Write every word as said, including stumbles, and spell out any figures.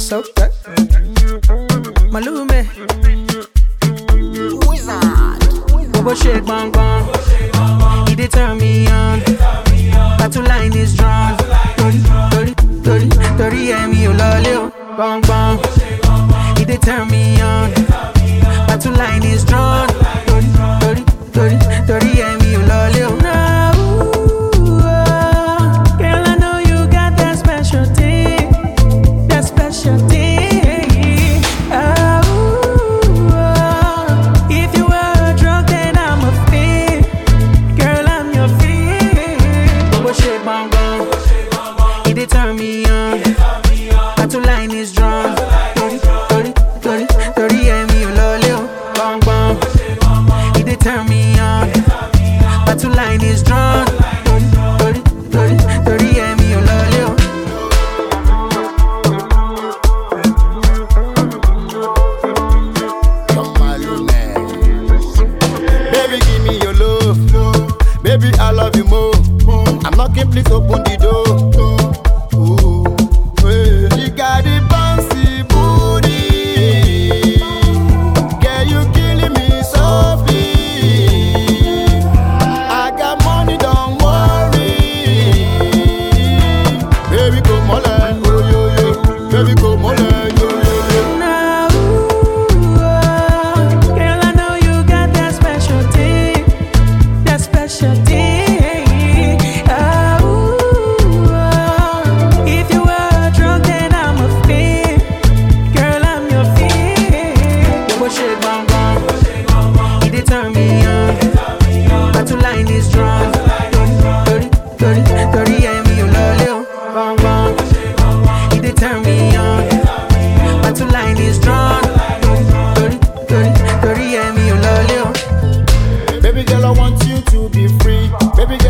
so good. Malume. Wizard. Bobo shake bang bang. He dey turn me on. Battle line is drawn. Tori, tori, tori, tori, yeah, me o lolly o. Bang bang. He dey turn me on. Battle line is drawn. Tori, tori, tori, tori, yeah, me o lolly o. Now, ooh, oh, girl, I know you got that special thing, that special thing. Ah, ooh, oh, if you were a drug, then I'm a fiend. Girl, I'm your fiend. Bobo shake bang bang. He dey turn me on. Battle line is drawn. Tori, tori, tori, tori, yeah, me o lolly o. Bang bang. He dey turn me on. Battle line is drawn. Tori, tori, tori, tori, yeah, me o lolly o. Baby, give me your love. Baby, I love you more. I'm knocking, please open the door. Ooh, hey. You got the bouncy booty. Girl, you killing me softly. I got money, don't worry. Baby, come on, yo yo yo. Baby, come on, yo yo yo. Now, ooh, oh, girl, I know you got that special thing, that special thing. Ah, ooh, oh, if you were a drug, then I'm a fiend. Girl, I'm your fiend. Bobo shake bang bang. He dey turn me on. Battle line is drawn. Tori, tori, tori, yeah, me o lolly o. Bang bang. He dey turn me on. Battle line is drawn. Tori, tori, tori, yeah, me o lolly o. Baby girl, I want you to be free. Baby girl,